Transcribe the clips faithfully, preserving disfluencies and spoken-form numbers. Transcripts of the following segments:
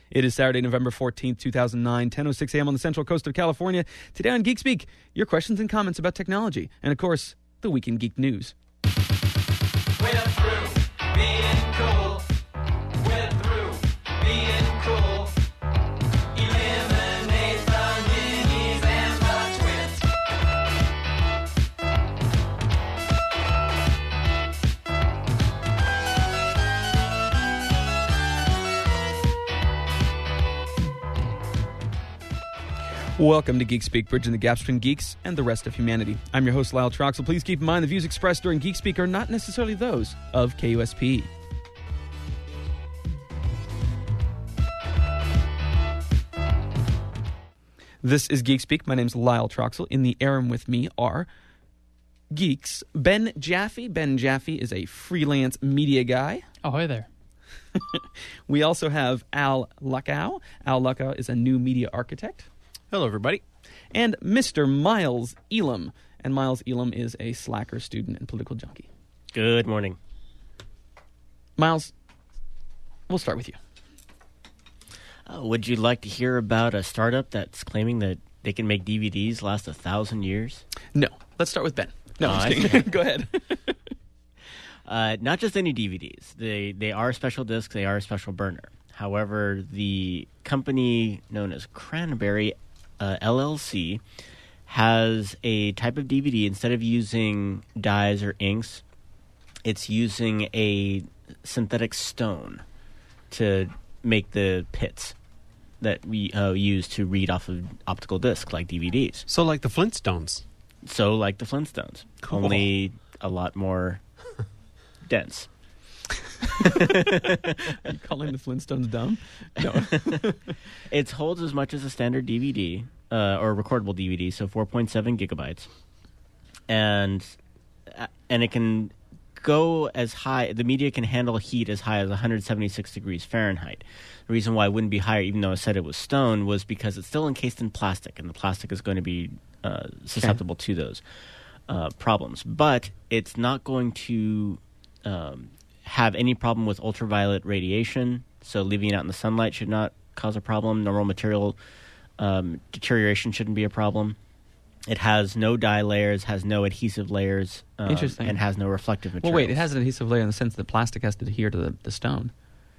It is Saturday, November fourteenth, two thousand nine, ten oh six a.m. on the central coast of California. Today on Geek Speak, your questions and comments about technology. And, of course, the Week in Geek News. We're through being cool. We're through being cool. Eliminate the minis and the twins. Welcome to Geek Speak, bridging the gaps between geeks and the rest of humanity. I'm your host, Lyle Troxel. Please keep in mind the views expressed during Geek Speak are not necessarily those of K U S P. This is Geek Speak. My name's Lyle Troxel. In the air and with me are geeks. Ben Jaffe. Ben Jaffe is a freelance media guy. Oh, hi there. We also have Al Luckow. Al Luckow is a new media architect. Hello, everybody. And Mister Miles Elam. And Miles Elam is a slacker student and political junkie. Good morning. Miles, we'll start with you. Uh, would you like to hear about a startup that's claiming that they can make D V Ds last a thousand years? No. Let's start with Ben. No, Oh, I'm I just kidding. Go ahead. Uh, not just any D V Ds. They they are special discs. They are a special burner. However, the company known as Cranberry uh, L L C has a type of D V D. Instead of using dyes or inks, it's using a synthetic stone to make the pits that we uh, use to read off of optical disc like D V Ds. So like the Flintstones. So like the Flintstones, Cool. only a lot more dense. Are you calling the Flintstones dumb? No. It holds as much as a standard D V D uh, or recordable D V D, so four point seven gigabytes, and uh, and it can go as high. The media can handle heat as high as one hundred seventy-six degrees Fahrenheit. The reason why it wouldn't be higher, even though I said it was stone, was because it's still encased in plastic, and the plastic is going to be uh, susceptible okay. to those uh, problems. But it's not going to um, have any problem with ultraviolet radiation, so leaving it out in the sunlight should not cause a problem. Normal material um, deterioration shouldn't be a problem. It has no dye layers, has no adhesive layers, um, Interesting. and has no reflective material. Well, wait, it has an adhesive layer in the sense that plastic has to adhere to the, the stone.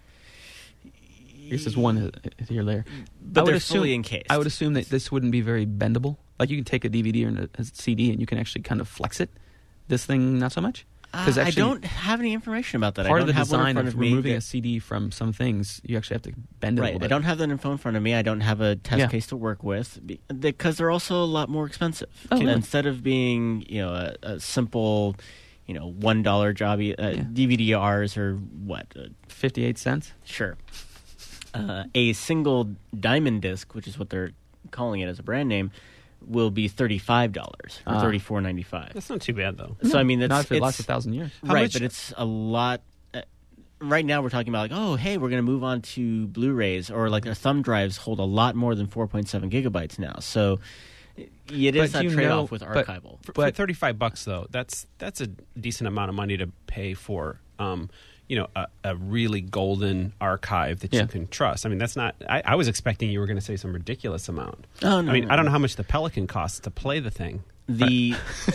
I guess there's one adhere layer. But I would they're assume, fully encased. I would assume that this wouldn't be very bendable. Like you can take a D V D or a C D and you can actually kind of flex it. This thing, not so much? Uh, actually, I don't have any information about that. Part I don't of the have one in design front of, of me removing that- a C D from some things, you actually have to bend it a Right, little I bit. don't have that info in front of me. I don't have a test Yeah. case to work with be- because they're also a lot more expensive. Oh, really? Instead of being, you know, a, a simple, you know, one dollar job, uh, Yeah. D V D Rs are what? Uh, fifty-eight cents? sure. Uh, a single diamond disc, which is what they're calling it as a brand name, will be thirty-five dollars or Ah. thirty-four ninety-five. That's not too bad, though. So I mean, it's, Not if it it's lasts a thousand years. How right, much- but it's a lot. Uh, right now, we're talking about like, oh, hey, we're going to move on to Blu-rays, or like our thumb drives hold a lot more than four point seven gigabytes now. So it is But that you trade-off know- with but- archival. For, But- for thirty-five bucks, though, that's that's a decent amount of money to pay for, um, you know, a, a really golden archive that Yeah. you can trust. I mean, that's not. I, I was expecting you were going to say some ridiculous amount. Oh, no, I mean, no, I don't no. know how much the Pelican costs to play the thing. The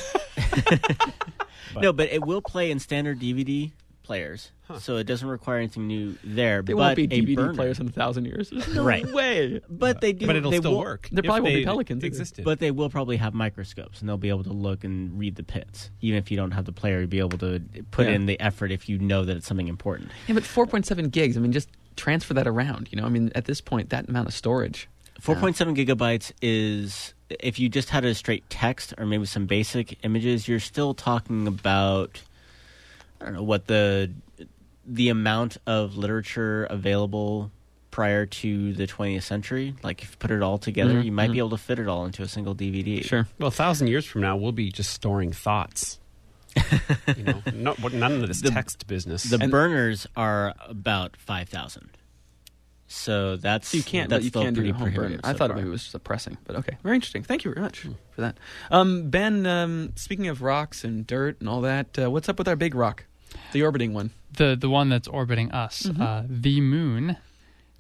no, but it will play in standard D V D players, so it doesn't require anything new there. There but won't be a D V D burner- players in a thousand years. There's no Right. way. But they do. But it'll they still will, work. There if probably won't be they Pelicans either. existed. But they will probably have microscopes, and they'll be able to look and read the pits. Even if you don't have the player, you'll be able to put Yeah. in the effort if you know that it's something important. Yeah, but four point seven gigs, I mean, just transfer that around. You know, I mean, at this point, that amount of storage. four point seven gigabytes is, if you just had a straight text or maybe some basic images, you're still talking about, I don't know, what the the amount of literature available prior to the twentieth century. Like, if you put it all together, Mhm, you might mhm. be able to fit it all into a single D V D. Sure. well, a thousand years from now, we'll be just storing thoughts. you know, no, none of this The- text business. The And- burners are about five thousand. So that's So you can't, that's you still can't do pretty the home burner. prohibitive I so thought far. maybe it was just suppressing, but okay. Very interesting. Thank you very much for that. Um, Ben, um, speaking of rocks and dirt and all that, uh, what's up with our big rock? The orbiting one. The the one that's orbiting us, Mhm. uh, the moon,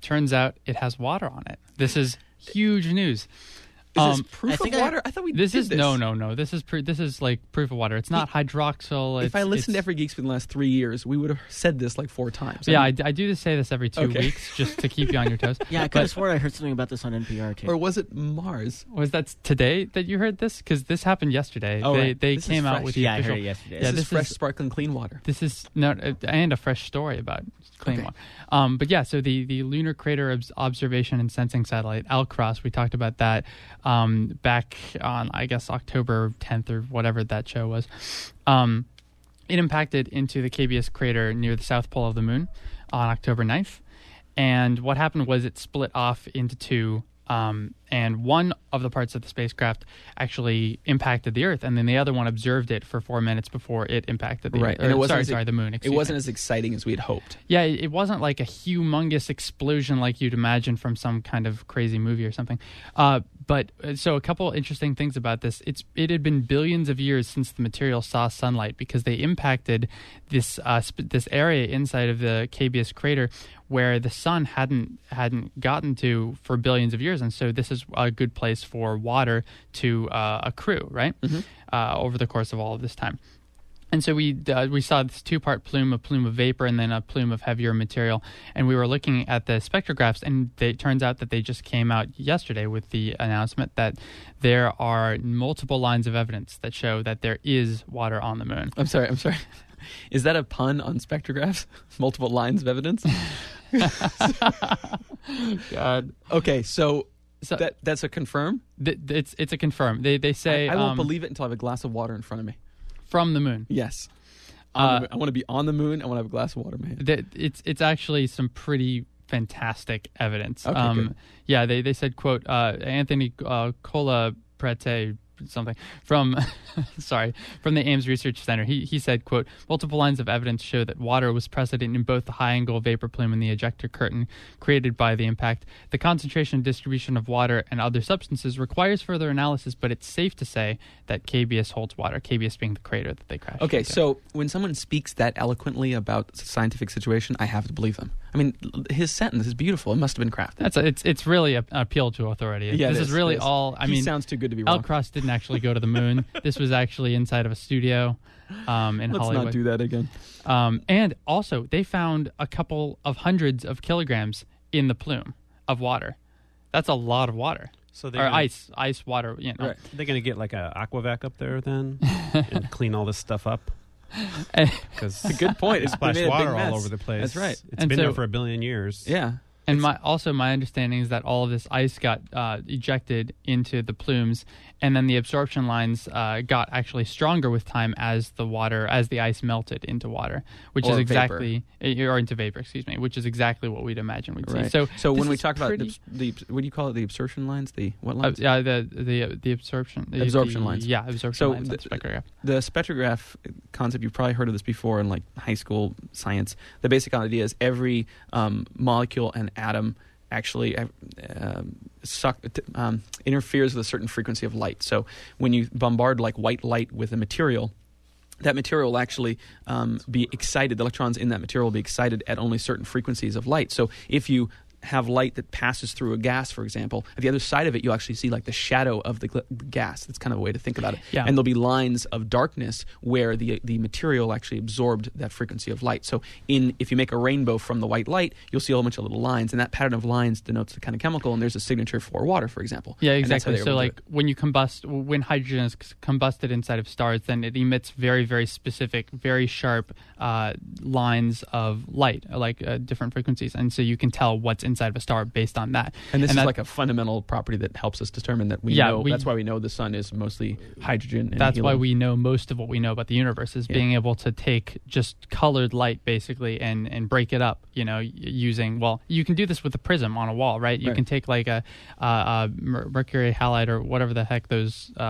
turns out it has water on it. This is huge news. Is Um, this I proof of think I- water? I, thought we This did is this. no, no, no. This is pre- this is like proof of water. It's not hydroxyl. If it's, I listened to it's- every Geeks for the last three years, we would have said this like four times. yeah, I I, mean, I do say this every two Okay. weeks just to keep you on your toes. Yeah, I could have sworn I heard something about this on N P R too. or was it Mars? Was that today that you heard this? Because this happened yesterday. Oh, they right. they This is came out fresh. with the yeah, I official. heard it yesterday. Yeah, this, this is fresh, is- sparkling, clean water. This is no, uh, and a fresh story about clean Okay. one. Um, but yeah, so the, the Lunar Crater Obs- Observation and Sensing Satellite, LCROSS, we talked about that um, back on, I guess, October tenth or whatever that show was. Um, it impacted into the K B S crater near the south pole of the moon on October ninth. And what happened was it split off into two. Um, and one of the parts of the spacecraft actually impacted the Earth, and then the other one observed it for four minutes before it impacted the Right, Earth. and it Or, wasn't sorry, as- sorry, the moon. It excuse wasn't me. as exciting as we had hoped. Yeah, it it wasn't like a humongous explosion like you'd imagine from some kind of crazy movie or something. Uh, but uh, so a couple interesting things about this. It's it had been billions of years since the material saw sunlight because they impacted this uh, sp- this area inside of the K B S crater where the sun hadn't hadn't gotten to for billions of years, and so this is a good place for water to uh, accrue, right? Uh, over the course of all of this time. And so we uh, we saw this two-part plume, a plume of vapor, and then a plume of heavier material. And we were looking at the spectrographs, and they, it turns out that they just came out yesterday with the announcement that there are multiple lines of evidence that show that there is water on the moon. I'm sorry, I'm sorry. Is that a pun on spectrographs? Multiple lines of evidence? God. Okay, so, So that that's a confirm? th- it's it's a confirm. They they say I, I won't um, believe it until I have a glass of water in front of me. from the moon. Yes. On the Uh, moon. I want to be on the moon. I want to have a glass of water in my hand. That it's it's actually some pretty fantastic evidence. Okay, um, good. Yeah, they they said, quote, uh, Anthony uh, Colaprete something from sorry from the Ames Research Center. He he said, quote, multiple lines of evidence show that water was present in both the high angle vapor plume and the ejector curtain created by the impact. The concentration and distribution of water and other substances requires further analysis, but it's safe to say that K B S holds water. K B S being the crater that they crashed Okay, into. so when someone speaks that eloquently about a scientific situation, I have to believe them. I mean, l- his sentence is beautiful. It must have been crafted. That's a, it's it's really a- an appeal to authority. Yeah, this it is is, really it is. all. I He mean, sounds too good to be Al wrong. Cross didn't actually go to the moon. This was actually inside of a studio um, in Let's Hollywood. not do that again. Um, and also, they found a couple of hundreds of kilograms in the plume of water. That's a lot of water. So Or they're gonna, ice, ice water. You know. Right. they're going to get like a Aquavac up there then and clean all this stuff up because It's a good point. It's splash made a big water mess. all over the place. That's right. It's And been so- there for a billion years. Yeah. And my also my understanding is that all of this ice got uh, ejected into the plumes, and then the absorption lines uh, got actually stronger with time as the water as the ice melted into water, which Or is vapor. exactly or into vapor, excuse me, which is exactly what we'd imagine we'd see. Right. So so this when we is talk about pretty- the, the what do you call it? The absorption lines? The what Uh, lines? yeah, the the the absorption the, Absorption the- lines. Yeah, absorption So lines. on the- spectrograph. The spectrograph concept, you've probably heard of this before in like high school science. The basic idea is every um, molecule and atom actually uh, um, suck, um, interferes with a certain frequency of light. So when you bombard like white light with a material, that material will actually um, be excited. The electrons in that material will be excited at only certain frequencies of light. So if you have light that passes through a gas, for example, at the other side of it, you'll actually see like the shadow of the, gl- the gas. That's kind of a way to think about it. Yeah. And there'll be lines of darkness where the the material actually absorbed that frequency of light. So in if you make a rainbow from the white light, you'll see a whole bunch of little lines, and that pattern of lines denotes the kind of chemical, and there's a signature for water, for example. Yeah, And that's how exactly. they were So, able to like do it. when you combust, when hydrogen is c- combusted inside of stars, then it emits very, very specific, very sharp uh, lines of light, uh, like uh, different frequencies, and so you can tell what's inside of a star based on that. And this is that- like a fundamental property that helps us determine that we Yeah, know. we- that's why we know the sun is mostly hydrogen. And That's why helium. we know most of what we know about the universe is Yeah. being able to take just colored light basically and, and break it up, you know, y- using, well, you can do this with a prism on a wall, right? You Right. can take like a, uh, a mer- mercury halide or whatever the heck those uh,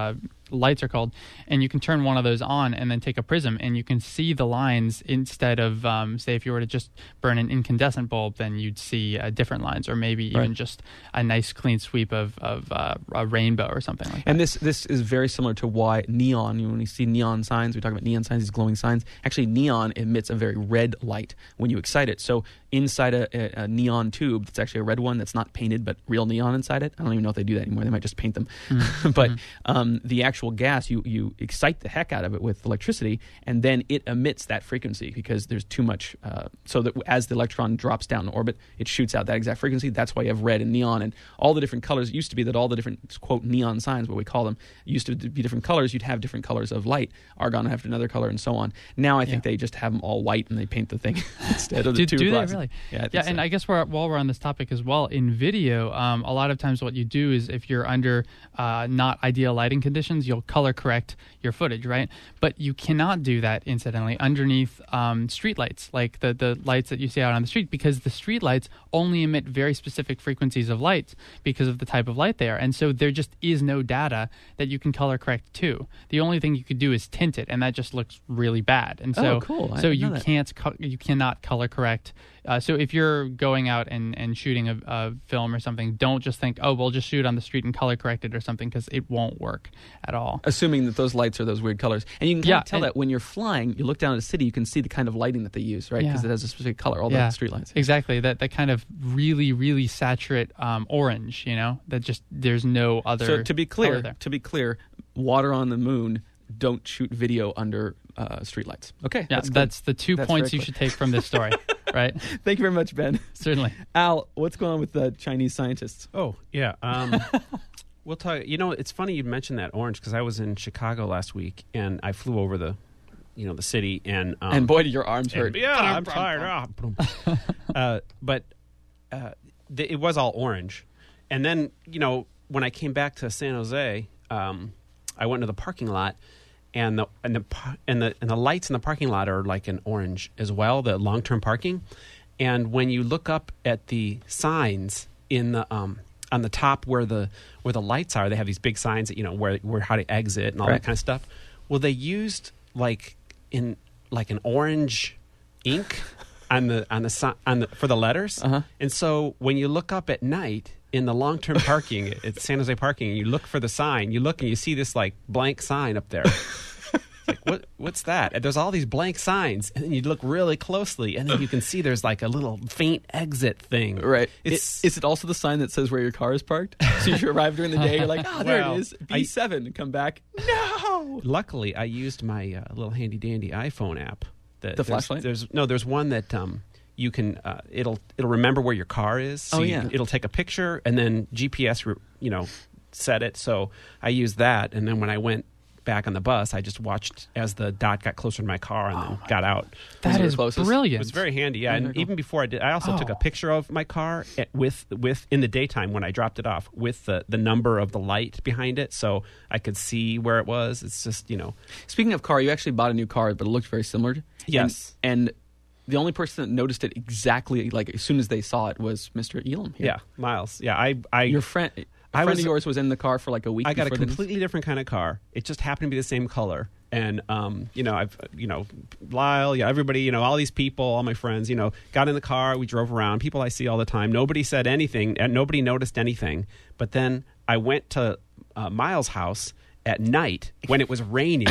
lights are called, and you can turn one of those on and then take a prism and you can see the lines instead of um, say if you were to just burn an incandescent bulb, then you'd see uh, different lines, or maybe even Right. just a nice clean sweep of of uh, a rainbow or something like that. And this this is very similar to why neon, you know, when you see neon signs, we talk about neon signs, these glowing signs. Actually, neon emits a very red light when you excite it. So inside a, a, a neon tube, that's actually a red one that's not painted, but real neon inside it. I don't even know if they do that anymore. They might just paint them. Mm-hmm. but um, the actual gas, you, you excite the heck out of it with electricity, and then it emits that frequency because there's too much. Uh, so that as the electron drops down in orbit, it shoots out that exact frequency. That's why you have red and neon and all the different colors. It used to be that all the different, quote, neon signs, what we call them, used to be different colors. You'd have different colors of light. Argon would have another color and so on. Now I think Yeah. they just have them all white and they paint the thing instead of the do, two do they glasses. really? Yeah, I think yeah, so. and I guess we're, while we're on this topic as well, in video, um, a lot of times what you do is if you're under uh, not ideal lighting conditions, you'll color correct your footage, right? But you cannot do that, incidentally, underneath um, street lights, like the, the lights that you see out on the street, because the street lights only emit very specific frequencies of light because of the type of light they are. And so there just is no data that you can color correct to. The only thing you could do is tint it, and that just looks really bad. And so, Oh, cool. I so didn't know you that. can't co- you cannot color correct. Uh, so if you're going out and, and shooting a, a film or something, don't just think, oh, we'll just shoot on the street and color correct it or something, because it won't work at all. Assuming that those lights are those weird colors. And you can kind Yeah, of tell and- that when you're flying, you look down at a city, you can see the kind of lighting that they use, right? Because Yeah. it has a specific color, all Yeah. the street lights. Exactly. That that kind of really, really saturate um, orange, you know, that just there's no other So to be color clear, there. to be clear, water on the moon, don't shoot video under uh, streetlights. Okay, Yeah, that's, that's, good. the two That's points very you clear. should take from this story, right? Thank you very much, Ben. Certainly. Al, what's going on with the Chinese scientists? Oh, yeah. Um, we'll talk. You know, it's funny you mentioned that orange because I was in Chicago last week and I flew over the, you know, the city and um, and boy, do your arms and- hurt. yeah, I'm tired. Ah, boom. uh, but uh, th- it was all orange, and then you know when I came back to San Jose, um, I went to the parking lot. And the and the par- and the and the lights in the parking lot are like an orange as well, the long term parking. And when you look up at the signs in the um on the top where the where the lights are, they have these big signs that you know where where how to exit and all Right. that kind of stuff. Well, they used like in like an orange ink on the on the si- on the for the letters. Uh-huh. And so when you look up at night in the long term parking at San Jose parking, and you look for the sign, you look and you see this like blank sign up there. Like, what what's that? And there's all these blank signs, and then you look really closely, and then you can see there's like a little faint exit thing. Right. It's It- is it also the sign that says where your car is parked? So if you arrive during the day, you're like, oh, there Well, it is, I- B seven. Come back. No. luckily I used my uh, little handy dandy iPhone app. That The there's, flashlight? There's no. There's one that um you can uh, it'll it'll remember where your car is. So Oh, you- yeah. it'll take a picture and then G P S re- you know set it. So I used that, and then when I went back on the bus, I just watched as the dot got closer to my car and then got out. That your is closest? brilliant. It was very handy, yeah. Oh, And very cool. even before I did, I also took a Oh. picture of my car at, with with in the daytime when I dropped it off with the the number of the light behind it, so I could see where it was. It's just you know, Speaking of car, you actually bought a new car, but it looked very similar. Yes. And, and the only person that noticed it exactly, like as soon as they saw it, was Mister Elam here. yeah, Miles. Yeah, I I Your friend, a I friend was- of yours was in the car for like a week. I got a before the- completely different kind of car. It just happened to be the same color. And, um, you know, I've, you know, Lyle, yeah, everybody, you know, all these people, all my friends, you know, got in the car. We drove around. People I see all the time. Nobody said anything, and nobody noticed anything. But then I went to uh, Miles' house at night when it was raining.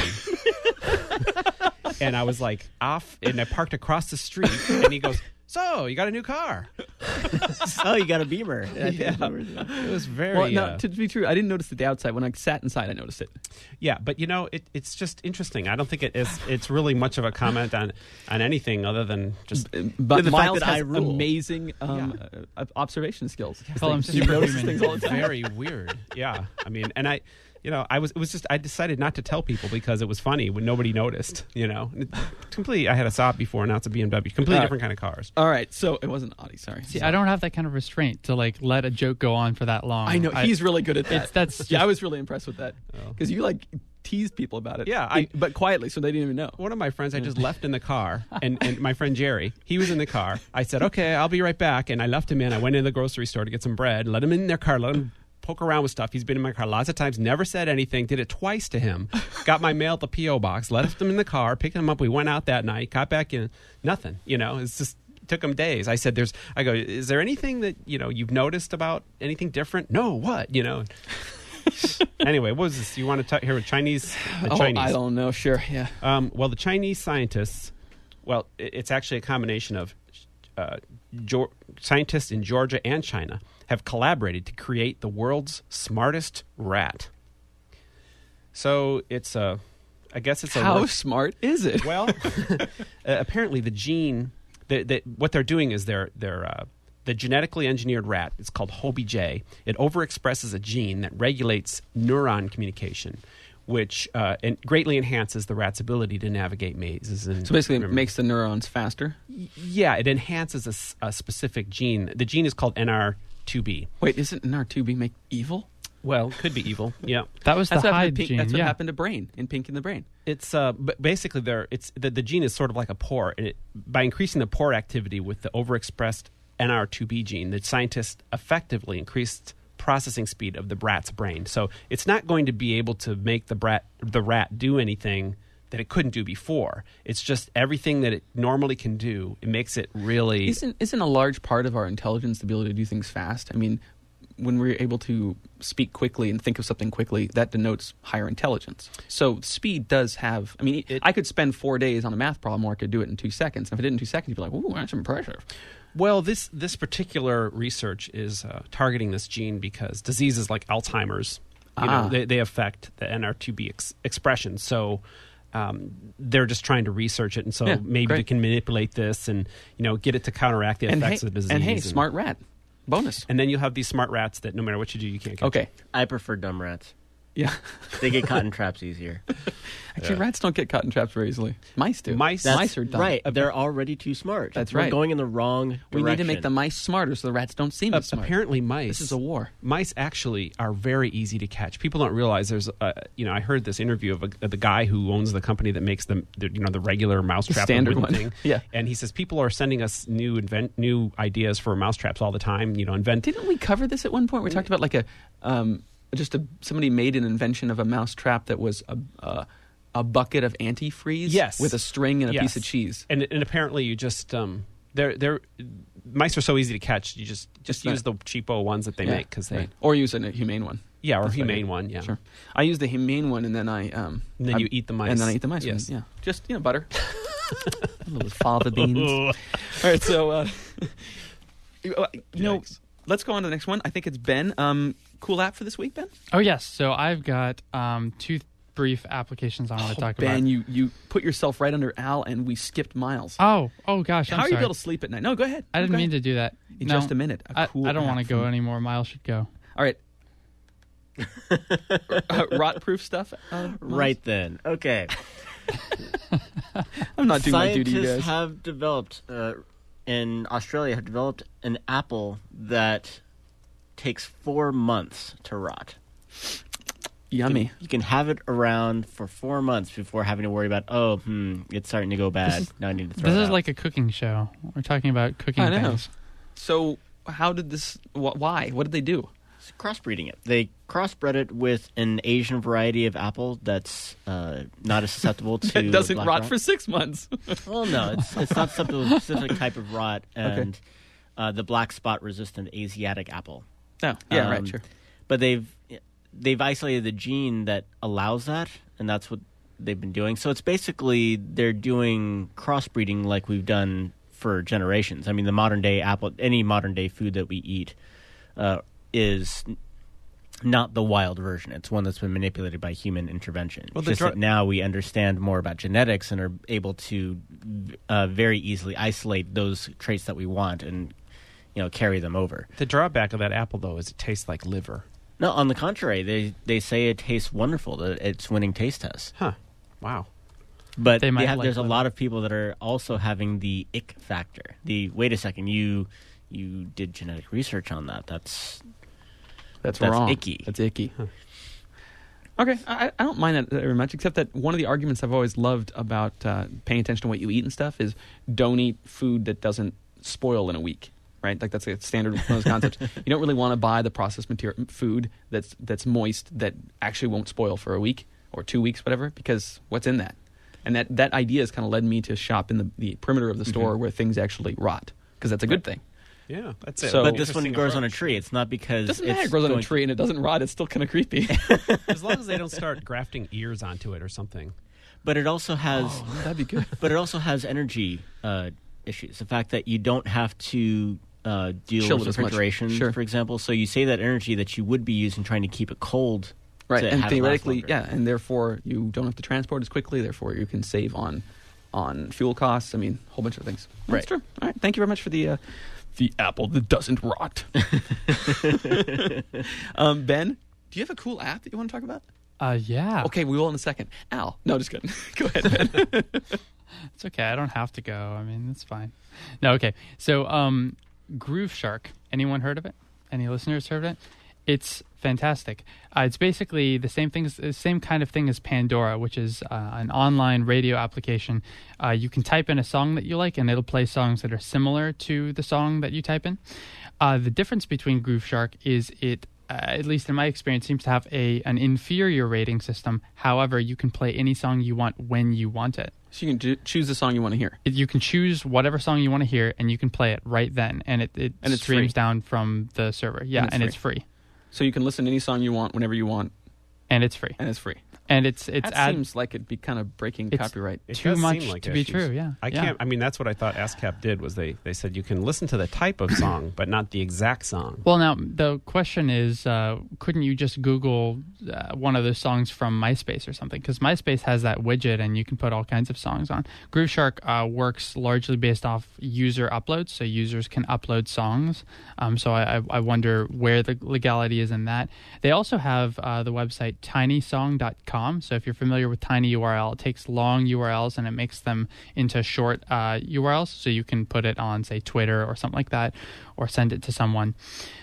And I was like off, and I parked across the street. And he goes, "So, you got a new car?" Oh, you got a Beamer. Yeah. It was very. Well, no, uh, to be true, I didn't notice it the outside. When I sat inside, I noticed it. Yeah, but you know, it, it's just interesting. I don't think it is. It's really much of a comment on on anything other than just. But the fact Miles that has I rule. amazing um, uh, observation skills. Call him He notices superhuman. things all the time. Very weird. Yeah, I mean, and I, you know, I was. It was just. I decided not to tell people because it was funny when nobody noticed. You know, It- completely. I had a Saab before, now it's a B M W. Completely All right. different kind of cars. All right, so it wasn't Audi. Sorry. See, I don't have that kind of restraint to like let a joke go on for that long. I know he's really good at that. It's- that's yeah, just- I was really impressed with that because you like teased people about it. Yeah, I- but quietly, so they didn't even know. One of my friends I just left in the car, and, and my friend Jerry, he was in the car. I said, "Okay, I'll be right back," and I left him in. I went into the grocery store to get some bread, let him in their car, let him poke around with stuff. He's been in my car lots of times, never said anything, did it twice to him. Got my mail at the P O box, left him in the car, picked him up. We went out that night, got back in, nothing. You know, it's just took him days. I said, "There's." I go, "Is there anything that you know you've noticed about anything different?" No, what? You know. Anyway, what was this? You want to talk here with Chinese? The Oh, Chinese. I don't know. Sure, yeah. Um, well, the Chinese scientists. Well, it- it's actually a combination of uh, Geor- scientists in Georgia and China have collaborated to create the world's smartest rat. So it's a, I guess it's a How work- smart is it? well, uh, apparently the gene that, that what they're doing is they're they're uh, the genetically engineered rat. It's called H O B J. It overexpresses a gene that regulates neuron communication, which uh, and greatly enhances the rat's ability to navigate mazes. And So basically, it remember- makes the neurons faster. yeah, it enhances a s- a, specific gene. The gene is called N R two B. Wait, isn't N R two B make evil? Well, could be evil. Yeah. That was That's the what happened Hyde to Pink, gene. That's what yeah. happened to Brain in Pink in the Brain. It's uh, b- basically there. It's the, the gene is sort of like a pore, and it, by increasing the pore activity with the overexpressed N R two B gene, the scientists effectively increased processing speed of the rat's brain. So it's not going to be able to make the rat the rat do anything that it couldn't do before. It's just everything that it normally can do. It makes it really. Isn't isn't a large part of our intelligence the ability to do things fast? I mean, when we're able to speak quickly and think of something quickly, that denotes higher intelligence. So speed does have. I mean, It- I could spend four days on a math problem, or I could do it in two seconds. And if I did it in two seconds, you'd be like, "Ooh, that's impressive." Well, this this particular research is uh, targeting this gene because diseases like Alzheimer's, you Ah. know, they, they affect the N R two B ex- expression. So um, they're just trying to research it, and so Yeah, maybe great. they can manipulate this and you know get it to counteract the And effects hey, of the disease. and hey, smart rat, bonus. And then you have these smart rats that no matter what you do, you can't catch. Okay, I prefer dumb rats. yeah. They get caught in traps easier. Actually, rats don't get caught in traps very easily. Mice do. Mice- That's mice are dumb. right. They're already too smart. That's We're right. going in the wrong direction. We need to make the mice smarter so the rats don't seem Uh, as smart. apparently, mice. This is a war. Mice actually are very easy to catch. People don't realize there's, uh, you know, I heard this interview of, a, of the guy who owns the company that makes the, the you know, the regular mousetrap standard wooden one. thing. Yeah. And he says people are sending us new invent new ideas for mousetraps all the time. You know, invent. Didn't we cover this at one point? We talked about like a um, just a somebody made an invention of a mouse trap that was a uh, a bucket of antifreeze, Yes. with a string and a Yes. piece of cheese. And and apparently you just um, they're they're mice are so easy to catch. You just just Just use the cheapo ones that they Yeah, make because they right. Or use a humane one. yeah or That's what I humane do. one yeah. Sure. I use the humane one, and then I um. And then I- you eat the mice. And then I eat the mice. Yes. One. Yeah. Just you know butter. A little fava beans. All right. So uh, you know, Yikes. let's go on to the next one. I think it's Ben. Um, cool app for this week, Ben. Oh yes, so I've got um, two brief applications I want to talk Ben, about. you you put yourself right under Al, and we skipped Miles. Oh, oh gosh, I'm How are you sorry. able to sleep at night? No, go ahead. I didn't Go mean ahead. to do that. In No, just a minute. A I, cool I don't want to app go from- anymore. Miles should go. All right. uh, rot-proof stuff. Uh, Miles? Right then. Okay. I'm not doing my duty, you Scientists guys. have developed, uh, in Australia, have developed an apple that takes four months to rot. Yummy. You can have it around for four months before having to worry about, oh, hmm, it's starting to go bad. now I need to throw This it is out. like a cooking show. We're talking about cooking I know. things. So, how did this? Wh- why? What did they do? It's crossbreeding it. They crossbred it with an Asian variety of apple that's uh, not as susceptible to It doesn't black rot for six months. Well, no, it's it's not susceptible to a specific type of rot, and uh, the black spot resistant Asiatic apple. No. Yeah. right. Um, Sure. But they've they've isolated the gene that allows that, and that's what they've been doing. So it's basically they're doing crossbreeding like we've done for generations. I mean, the modern day apple, any modern day food that we eat, uh, is not the wild version. It's one that's been manipulated by human intervention. Well, the Just dr- that now we understand more about genetics and are able to uh, very easily isolate those traits that we want and you know carry them over. The drawback of that apple though is it tastes like liver. No, on the contrary, they they say it tastes wonderful. That it's winning taste tests. Huh. Wow. But They they might have, like there's a liver. lot of people that are also having the ick factor. The wait a second, you you did genetic research on that. That's That's, that's wrong. icky. That's icky. Okay, I, I don't mind that very much, except that one of the arguments I've always loved about uh, paying attention to what you eat and stuff is don't eat food that doesn't spoil in a week. right? Like that's a standard one of those concepts. You don't really want to buy the processed material food that's that's moist that actually won't spoil for a week or two weeks, whatever, because what's in that? And that, that idea has kind of led me to shop in the, the perimeter of the store Mm-hmm. where things actually rot, because that's a good thing. Yeah, that's it. So- But this one Interesting grows on a approach. tree. It's not because It doesn't it's matter. It grows on a going- tree and it doesn't rot. It's still kind of creepy. As long as they don't start grafting ears onto it or something. But it also has. Oh, that'd be good. But it also has energy uh, issues. The fact that you don't have to uh, deal Chill with it as much. refrigeration, Sure. for example. So you save that energy that you would be using trying to keep it cold. Right, to and have it last theoretically, longer. yeah, and therefore you don't have to transport as quickly. Therefore, you can save on on fuel costs. I mean, a whole bunch of things. That's Right. true. All right, thank you very much for the uh, the apple that doesn't rot. um, Ben, do you have a cool app that you want to talk about? Uh, yeah. Okay, we will in a second. Al, no, just kidding. Go ahead, Ben. It's okay. I don't have to go. I mean, it's fine. No, okay. So, um, Groove Shark. Anyone heard of it? Any listeners heard of it? It's fantastic. Uh, it's basically the same thing, as, the same kind of thing as Pandora, which is uh, an online radio application. Uh, you can type in a song that you like, and it'll play songs that are similar to the song that you type in. Uh, the difference between Groove Shark is it, uh, at least in my experience, seems to have a an inferior rating system. However, you can play any song you want when you want it. So you can ju- choose the song you want to hear. It- you can choose whatever song you want to hear, and you can play it right then, and it, it And it's streams free. down from the server. Yeah, And it's and free. it's free, So you can listen to any song you want whenever you want, and it's free, and it's free. and it's it's that ad- seems like it'd be kind of breaking It's- copyright. It too does much seem like to be issues. true. Yeah, I yeah. can't. I mean, that's what I thought ASCAP did. Was they they said you can listen to the type of song, but not the exact song. Well, now the question is, uh, couldn't you just Google uh, one of those songs from MySpace or something? Because MySpace has that widget, and you can put all kinds of songs on. Groove Shark uh, works largely based off user uploads, so users can upload songs. Um, so I, I, I wonder where the legality is in that. They also have uh, the website tiny song dot com. So if you're familiar with Tiny U R L, it takes long U R Ls and it makes them into short uh, U R Ls, so you can put it on, say, Twitter or something like that, or send it to someone.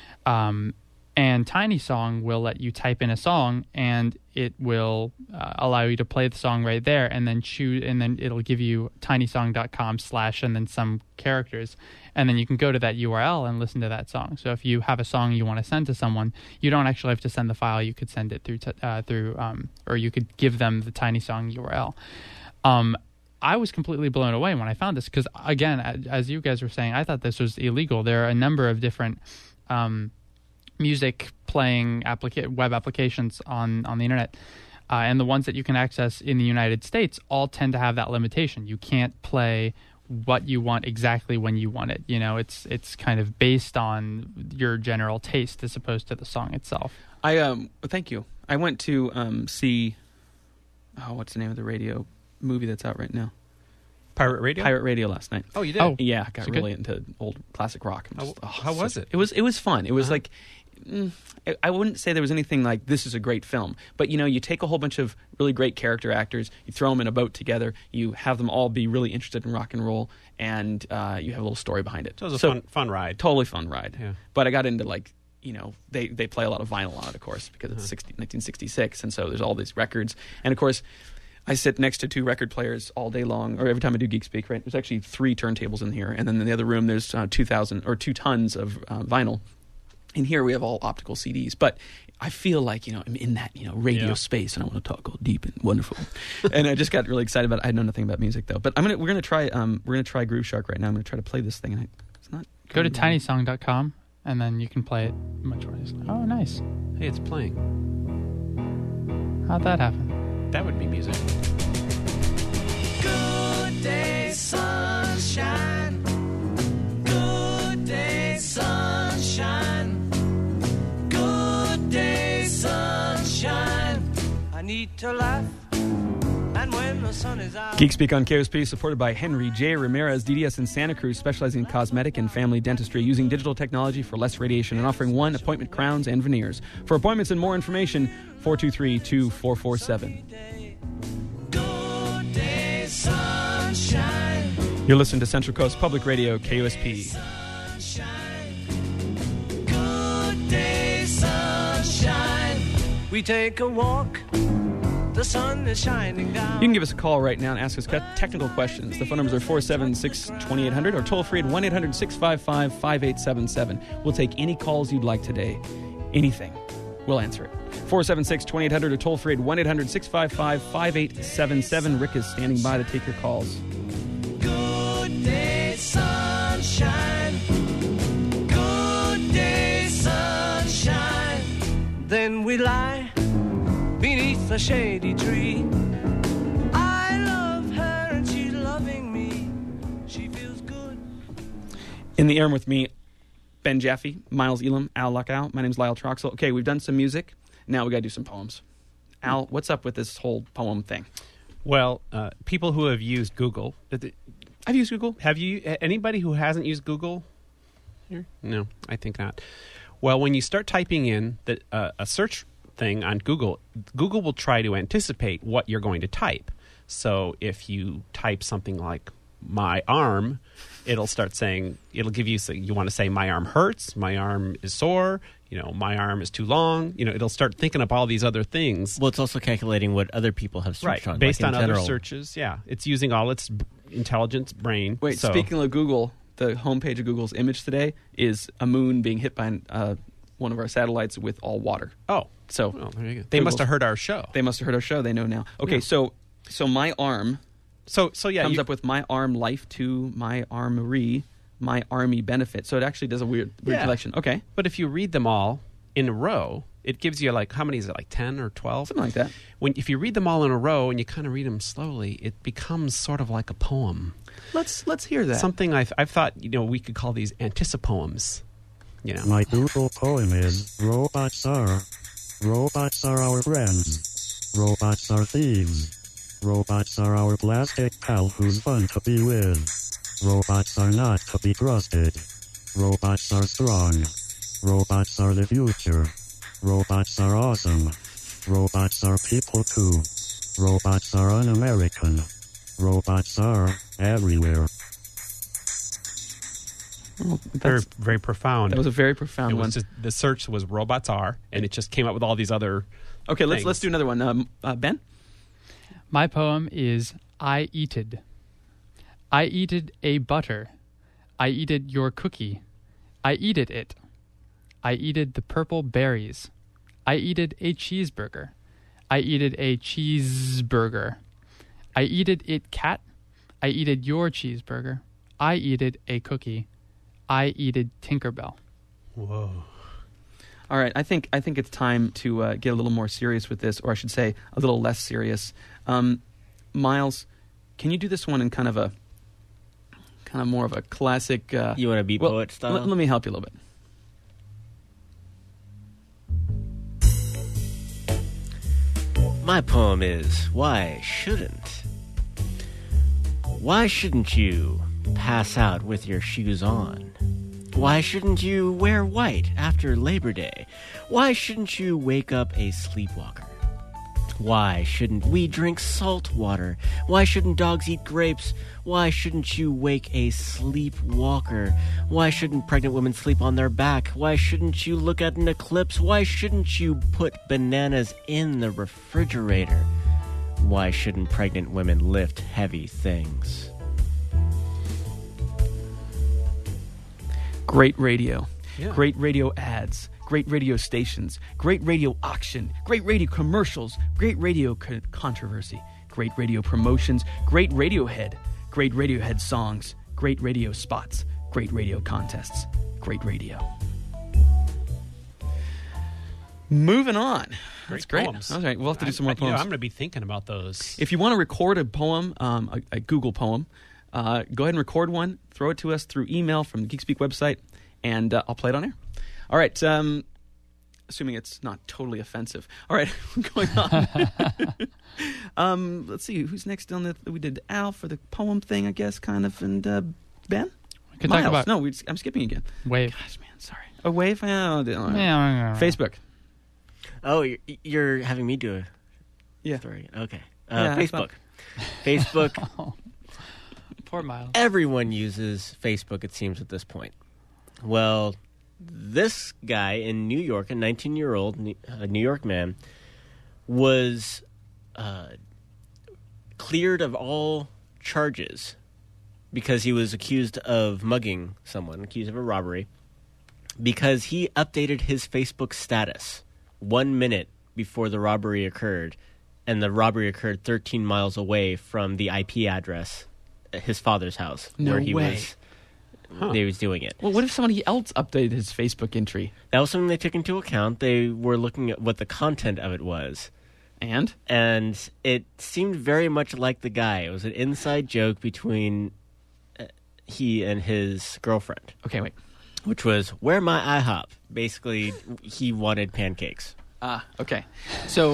Um, and Tiny Song will let you type in a song, and it will uh, allow you to play the song right there, and then choose, and then it'll give you tiny song dot com slash and then some characters, and then you can go to that U R L and listen to that song. So if you have a song you want to send to someone, you don't actually have to send the file. You could send it through t- uh, through, um, or you could give them the Tiny Song U R L. Um, I was completely blown away when I found this because, again, a- as you guys were saying, I thought this was illegal. There are a number of different um, music playing applica- web applications on, on the internet. Uh, and the ones that you can access in the United States all tend to have that limitation. You can't play what you want exactly when you want it. You know, it's it's kind of based on your general taste as opposed to the song itself. I um thank you. I went to um see oh what's the name of the radio movie that's out right now? Pirate Radio. Pirate Radio last night. Oh, you did. Oh. Yeah, I got Is it really into old classic rock. I'm How- just- oh, how such- was it? It was it was fun. It was Uh-huh. like mm, I- I wouldn't say there was anything like this is a great film, but you know, you take a whole bunch of really great character actors, you throw them in a boat together, you have them all be really interested in rock and roll, and uh, you have a little story behind it. So it was a fun fun ride. totally fun ride. Yeah. But I got into like, you know, they, they play a lot of vinyl on it, of course, because it's Uh-huh. sixty, nineteen sixty-six, and so there's all these records. And of course, I sit next to two record players all day long, or every time I do Geek Speak, right? There's actually three turntables in here, and then in the other room there's uh, two thousand or two tons of uh, vinyl. In here we have all optical C Ds, but I feel like, you know, I'm in that, you know, radio Yeah. space, and I want to talk all deep and wonderful. And I just got really excited about it. I know nothing about music though, but I'm gonna we're gonna try um we're gonna try Groove Shark right now. I'm gonna try to play this thing. And I, it's not Go to going tiny song dot com, and then you can play it much more easily. Oh, nice. Hey, it's playing. How'd that happen? That would be music. Good day, sunshine. Good day, sunshine. Good day, sunshine. I need to laugh. And when the sun is out. Geek Speak on K O S P, supported by Henry J. Ramirez, D D S in Santa Cruz, specializing in cosmetic and family dentistry, using digital technology for less radiation and offering one appointment crowns and veneers. For appointments and more information, four two three, two four four seven. Good day, sunshine. You're listening to Central Coast Public Radio, K O S P. Good day, sunshine. We take a walk The sun is shining down. You can give us a call right now and ask us technical questions. The phone numbers are four seven six, two eight hundred or toll free at one eight hundred six five five five eight seven seven. We'll take any calls you'd like today. Anything. We'll answer it. four seven six, two eight hundred or toll free at one eight hundred six five five five eight seven seven. Rick is standing by to take your calls. Good day, sunshine. Good day, sunshine. Then we lie beneath a shady tree. I love her and she's loving me. She feels good. In the air with me, Ben Jaffe, Miles Elam, Al Luckow. My name's Lyle Troxel. Okay, we've done some music. Now we got to do some poems. Al, what's up with this whole poem thing? Well, uh, people who have used Google. I've used Google. Have you? Anybody who hasn't used Google here? No, I think not. Well, when you start typing in the, uh, a search thing on Google, Google will try to anticipate what you're going to type. So if you type something like my arm, it'll start saying, it'll give you, you want to say my arm hurts, my arm is sore, you know, my arm is too long. You know, it'll start thinking up all these other things. Well, it's also calculating what other people have searched right, on. based like on in other general. searches. Yeah, it's using all its b- intelligent brain. Wait, so, speaking of Google, the homepage of Google's image today is a moon being hit by uh, one of our satellites with all water. Oh, So well, there you go. They Google's- must have heard our show. they must have heard our show. They know now. Okay, Yeah. so so my arm So, so yeah, comes you- up with my arm life to my armory, my army benefit. So it actually does a weird weird Yeah. collection. Okay, But if you read them all in a row, it gives you like, how many is it, like ten or twelve? something like that. When if you read them all in a row and you kind of read them slowly, it becomes sort of like a poem. Let's let's hear that. Something I've, I've thought, you know, we could call these anticipoems. You know, My Google poem is Robots are. Robots are our friends. Robots are thieves. Robots are our plastic pal who's fun to be with. Robots are not to be trusted. Robots are strong. Robots are the future. Robots are awesome. Robots are people too. Robots are un-American. Robots are everywhere. Well, very, that's- very profound. that was a very profound it one. was just, the search was robots are, and it just came up with all these other. Okay, let's things. let's do another one. Um, uh, Ben. My poem is I eated. I eated a butter. I eated your cookie. I eated it. I eated the purple berries. I eated a cheeseburger. I eated a cheeseburger. I eated it cat. I eated your cheeseburger. I eated a cookie. I eated Tinkerbell. Whoa. All right, I think I think it's time to uh, get a little more serious with this, or I should say, a little less serious. Um, Miles, can you do this one in kind of a, kind of more of a classic? Uh, You want to be well, poet style? Let, let me help you a little bit. My poem is Why Shouldn't? Why shouldn't you pass out with your shoes on? Why shouldn't you wear white after Labor Day? Why shouldn't you wake up a sleepwalker? Why shouldn't we drink salt water? Why shouldn't dogs eat grapes? Why shouldn't you wake a sleepwalker? Why shouldn't pregnant women sleep on their back? Why shouldn't you look at an eclipse? Why shouldn't you put bananas in the refrigerator? Why shouldn't pregnant women lift heavy things? Great radio, Yeah. great radio ads, great radio stations, great radio auction, great radio commercials, great radio co- controversy, great radio promotions, great Radiohead, great Radiohead songs, great radio spots, great radio contests, great radio. Moving on. That's great. poems. All right, we'll have to do some I- more I- you know, poems. I'm going to be thinking about those. If you want to record a poem, um, a, a Google poem, uh, go ahead and record one. Throw it to us through email from the Geekspeak website, and uh, I'll play it on air. All right. Um, assuming it's not totally offensive. All right. Going on. um, let's see. Who's next on the... We did Al for the poem thing, I guess, kind of, and uh, Ben? We could Miles. talk about No, we I'm skipping again. Wave. Gosh, man, sorry. A wave? Oh, Yeah. Facebook. Oh, you're, you're having me do a Yeah. story. Okay. Yeah, Uh, I Facebook. thought- Facebook. Poor Miles. Everyone uses Facebook, it seems, at this point. Well, this guy in New York, a nineteen-year-old New uh, York man, was uh, cleared of all charges because he was accused of mugging someone, accused of a robbery, because he updated his Facebook status one minute before the robbery occurred, and the robbery occurred thirteen miles away from the I P address at his father's house No where he way. was. They was doing it. Well, what if somebody else updated his Facebook entry? That was something they took into account. They were looking at what the content of it was. And? And it seemed very much like the guy. It was an inside joke between uh, he and his girlfriend, Okay, wait. which was, where my IHOP? Basically, he wanted pancakes. Ah, okay. So,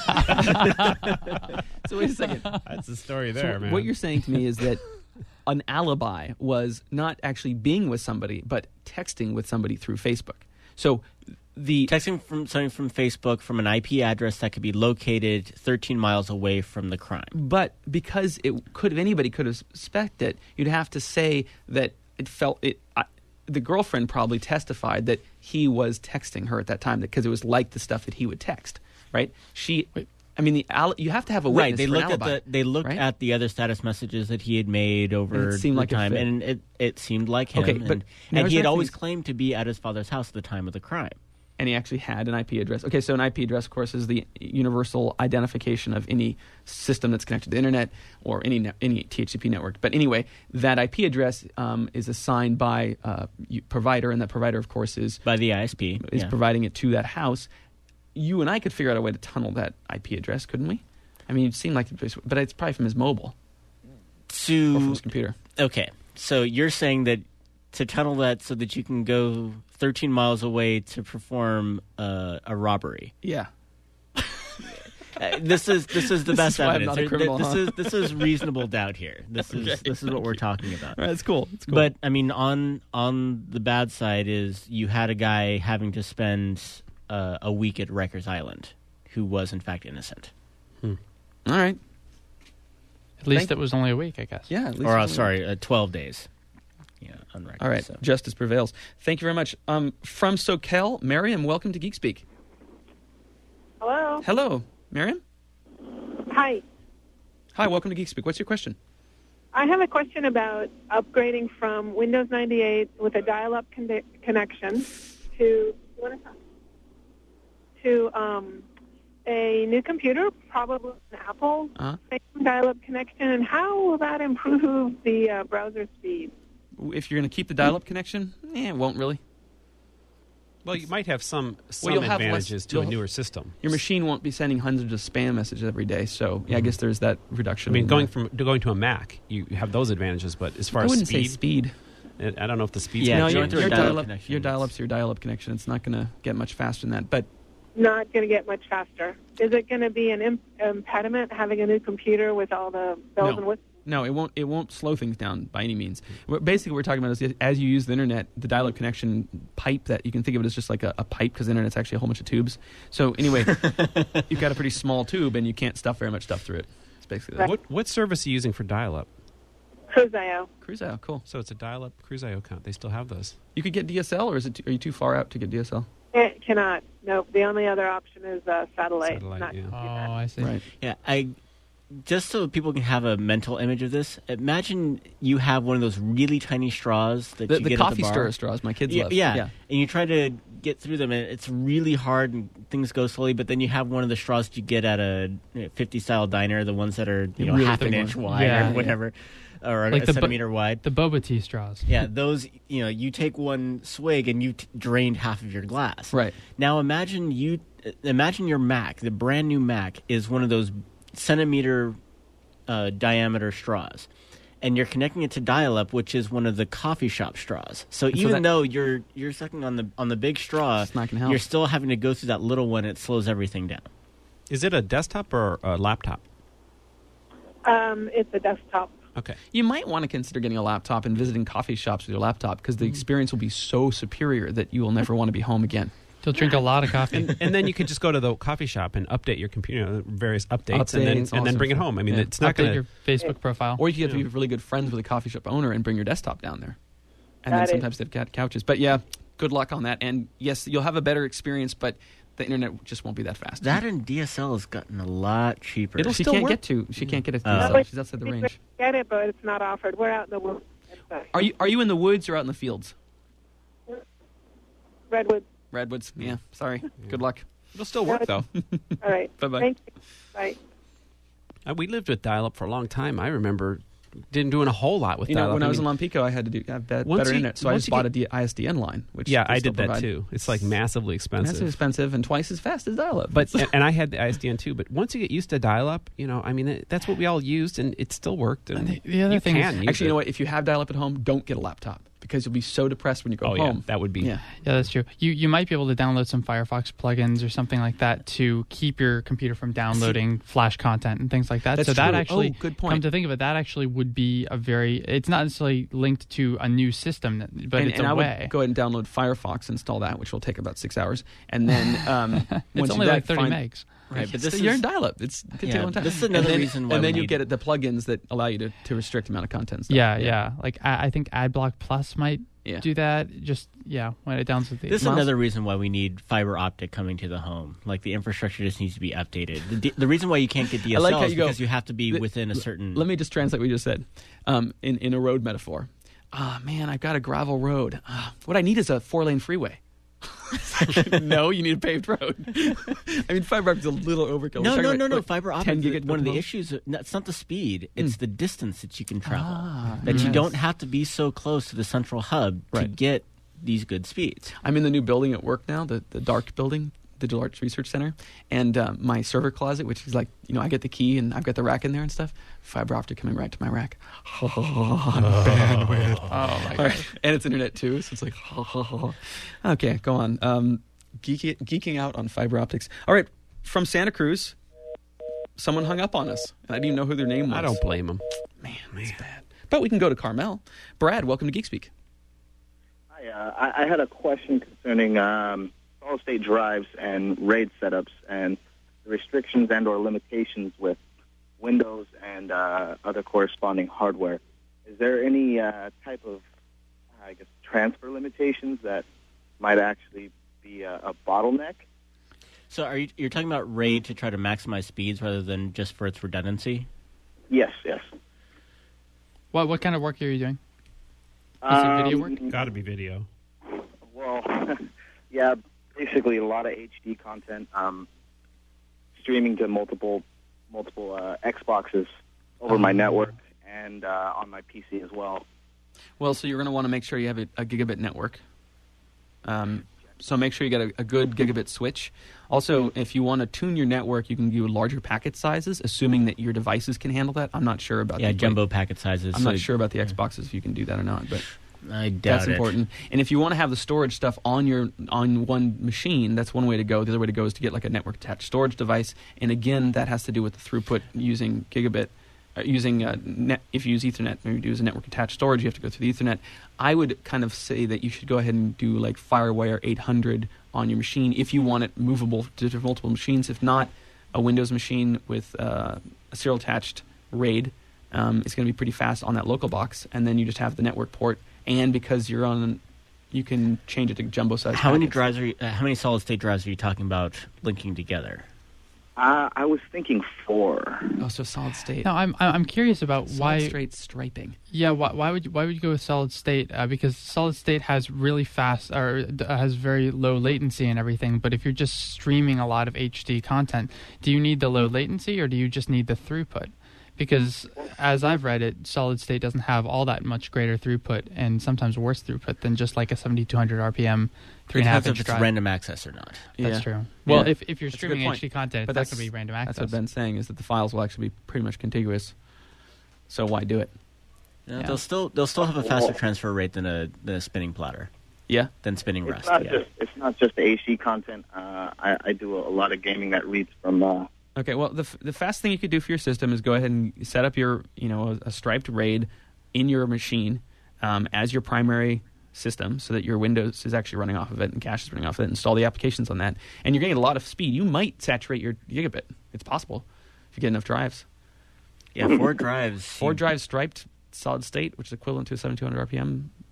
so wait a second. That's the story So there, man. what you're saying to me is that an alibi was not actually being with somebody, but texting with somebody through Facebook. So the Texting from something from Facebook from an I P address that could be located thirteen miles away from the crime. but because it could have anybody could have suspected, you'd have to say that it felt it. I, the girlfriend probably testified that he was texting her at that time because it was like the stuff that he would text, right? She, I mean, the al- you have to have a witness Right, they for looked an at alibi, the they looked right? at the other status messages that he had made over And it seemed the like it time, fit. and it it seemed like him. Okay, and, but now and is he had there always things- claimed to be at his father's house at the time of the crime. and he actually had an I P address. Okay, so an I P address, of course, is the universal identification of any system that's connected to the internet or any ne- any T H C P network. But anyway, that I P address um, is assigned by a uh, provider, and that provider, of course, is By the I S P, is yeah. providing it to that house. You and I could figure out a way to tunnel that I P address, couldn't we? I mean, it seemed like, it was, but it's probably from his mobile or from to his computer. Okay, so you're saying that to tunnel that so that you can go thirteen miles away to perform uh, a robbery. Yeah. Uh, this is this is the This best is why I'm evidence. not a There- criminal, this huh? is this is reasonable doubt here. This is Okay, this is what we're talking about. All right, that's cool. That's cool. But I mean, on on the bad side is you had a guy having to spend uh, a week at Rikers Island, who was in fact innocent. all right. At least Thank- it was only a week, I guess. Yeah. At least Or uh, it's only- sorry, uh, twelve days. Yeah, on Rikers. All right, so. justice prevails. Thank you very much. Um, from SoCal, Miriam, welcome to Geek Speak. Hello. Hello, Miriam. Hi. Hi, welcome to Geek Speak. What's your question? I have a question about upgrading from Windows ninety-eight with a dial-up con- connection to you wanna talk? to um, a new computer, probably an Apple Uh-huh. same dial-up connection, and how will that improve the uh, browser speed? If you're going to keep the dial-up connection, eh, it won't really. Well, you might have some some you'll have less- advantages to a you'll- newer system. Your machine won't be sending hundreds of spam messages every day, so yeah, I guess there's that reduction. I mean, in going there. from to going to a Mac, you have those advantages. But as far I as wouldn't speed, say speed. I I don't know if the speed's Yeah, no, gonna your, going change. through a your dial-up dial-up, connection, your it's- dial-up's your dial-up connection. It's not going to get much faster than that. But Not going to get much faster. Is it going to be an imp- impediment having a new computer with all the bells No. and whistles? no, it won't. It won't slow things down by any means. What- Basically, what we're talking about is as you use the internet, the dial-up connection pipe that you can think of it as just like a, a pipe because the internet's actually a whole bunch of tubes. So anyway, you've got a pretty small tube and you can't stuff very much stuff through it. It's basically that. What what service are you using for dial-up? Cruise.io. Cruise.io, cool. So it's a dial-up Cruise.io account. They still have those. You could get D S L, or is it? Too, are you too far out to get D S L? It cannot. Nope. The only other option is uh, satellite. Satellite, not yeah. Oh, internet. I see. Right. Yeah, I just so people can have a mental image of this. Imagine you have one of those really tiny straws that The, you the get coffee at the bar. stirrer straws my kids Yeah, love. yeah, yeah. and you try to get through them, and it's really hard, and things go slowly. But then you have one of the straws that you get at a you know, fifty style diner, the ones that are you know Really half an thick inch one. wide Yeah. or whatever, or Like a the bu- centimeter wide. The boba tea straws. Yeah, those, you know, you take one swig and you t- drained half of your glass. Right. Now imagine you, imagine your Mac, the brand new Mac, is one of those centimeter uh, diameter straws. And you're connecting it to dial-up, which is one of the coffee shop straws. So so even that- though you're you're sucking on the on the big straw, It's not gonna help. you're still having to go through that little one. It slows everything down. Is it a desktop or a laptop? Um, it's a desktop. Okay. You might want to consider getting a laptop and visiting coffee shops with your laptop because the experience will be so superior that you will never want to be home again. You'll drink a lot of coffee. And, and then you could just go to the coffee shop and update your computer, you know, various updates, and then Updates, and then bring it home. I mean, yeah. it's not Update going to. your Facebook profile. Or you could be really good friends with a coffee shop owner and bring your desktop down there. And then Got it. sometimes they've got couches. But yeah, good luck on that. And yes, you'll have a better experience, but The internet just won't be that fast. That and D S L has gotten a lot cheaper. It'll she still can't work. get to. She can't get it. To Oh. D S L. No, She's outside the we range. Get it, but it's not offered. We're out in the woods. Are you Are you in the woods or out in the fields? Redwood. Redwoods. Yeah. Sorry. Good luck. It'll still work though. All right. Bye-bye. Thank you. Bye. Uh, we lived with dial-up for a long time. I remember didn't doing a whole lot with You know, dial-up. when I was mean, in Lompico, I had to do have be- Once better you- internet, so I once just you bought get- a D- I S D N line, which yeah, they I still did that provide. too. It's like massively expensive. Massive expensive and twice as fast as dial-up. But and, and I had the I S D N too. But once you get used to dial-up, you know, I mean, it, that's what we all used, and it still worked. And The- the other you thing is- can use actually, you it. know what? If you have dial-up at home, don't get a laptop because you'll be so depressed when you go Oh yeah, home. that would be. Yeah. Yeah, that's true. You you might be able to download some Firefox plugins or something like that to keep your computer from downloading Flash content and things like that. That's so that true. actually, Oh, good point. come to think of it, that actually would be a very. It's not necessarily linked to a new system, but and, it's and a I way. would go ahead and download Firefox, install that, which will take about six hours, and then um, it's once only you like thirty find, megs. Right, but but this this you're is- in dial-up. It's it could Yeah, take a long time. this is another and then, reason why And we then you need- get the plugins that allow you to, to restrict the amount of content. Stuff. Yeah, yeah. Like I, I think AdBlock Plus might Yeah. do that. Just yeah, when it downloads the This is Miles? another reason why we need fiber optic coming to the home. Like the infrastructure just needs to be updated. The, D- the reason why you can't get D S L I like how is you go, because you have to be "Th- within a certain. Let me just translate what you just said um, in, in a road metaphor. Ah, man, I've got a gravel road. Ah, what I need is a four-lane freeway. No, you need a paved road. I mean, fiber optic is a little overkill. No, We're no, talking no, about, no. like, Fiber ten optic. gigabit One of the per issues. no, It's not the speed. It's the distance that you can travel. Ah, that you yes. don't have to be so close to the central hub to Right. get these good speeds. I'm in the new building at work now, the, the DARC building, Digital Arts Research Center, and uh, my server closet, which is like, you know, I get the key and I've got the rack in there and stuff. Fiber optic coming right to my rack. Bandwidth. Oh my All right. And it's internet too, so it's like, okay, go on. Um, geeky, geeking out on fiber optics. All right, from Santa Cruz, someone hung up on us, and I didn't even know who their name was. I don't blame them. Man, that's bad. But we can go to Carmel. Brad, welcome to Geek Speak. Hi, uh, I, I had a question concerning um, solid-state drives and RAID setups and the restrictions and or limitations with Windows and uh, other corresponding hardware. Is there any uh, type of, I guess, transfer limitations that might actually be a, a bottleneck? So, are you you're talking about RAID to try to maximize speeds rather than just for its redundancy? Yes, yes. What what kind of work are you doing? Is it video work? Um, Got to be video. Well, yeah, basically a lot of H D content, um, streaming to multiple multiple uh, Xboxes over my network and uh, on my P C as well. Well, so you're going to want to make sure you have a, a gigabit network. Um, so make sure you get a, a good gigabit switch. Also, if you want to tune your network, you can do larger packet sizes, assuming that your devices can handle that. I'm not sure about Yeah, the jumbo packet sizes. I'm so not sure about the Xboxes if you can do that or not, but I doubt that's it. important. And if you want to have the storage stuff on your on one machine, that's one way to go. The other way to go is to get like a network attached storage device. And again, that has to do with the throughput using gigabit. Uh, using uh, net, if you use Ethernet, maybe use a network attached storage, you have to go through the Ethernet. I would kind of say that you should go ahead and do like FireWire eight hundred on your machine if you want it movable to multiple machines. If not, a Windows machine with uh, a serial attached RAID um, is going to be pretty fast on that local box, and then you just have the network port. And because you're on, you can change it to jumbo size. How many packets. drives are you, uh, how many solid state drives are you talking about linking together? Uh, I was thinking four. Oh, so solid state. No, I'm I'm curious about solid why. straight striping. Yeah, why, why would you, why would you go with solid state? Uh, because solid state has really fast or uh, has very low latency and everything. But if you're just streaming a lot of H D content, do you need the low latency or do you just need the throughput? Because as I've read it, solid state doesn't have all that much greater throughput and sometimes worse throughput than just like a seventy-two hundred R P M three and a half Depends inch if it's drive. random access or not. That's Yeah. true. Well, Yeah. if if you're That's a good streaming point. H D content, But it's that's not going to be random access. That's what Ben's saying, is that the files will actually be pretty much contiguous. So why do it? You know, Yeah. They'll still they'll still have a faster transfer rate than a than a spinning platter, Yeah. than spinning It's rest. not Yeah. just it's not just the H D content. Uh, I, I do a, a lot of gaming that reads from. Uh, Okay, well, the f- the fast thing you could do for your system is go ahead and set up your, you know, a, a striped RAID in your machine um, as your primary system, so that your Windows is actually running off of it and cache is running off of it. Install the applications on that, and you're getting a lot of speed. You might saturate your gigabit. It's possible if you get enough drives. Yeah, four drives. Four you- drives striped solid state, which is equivalent to a seventy-two hundred R P M.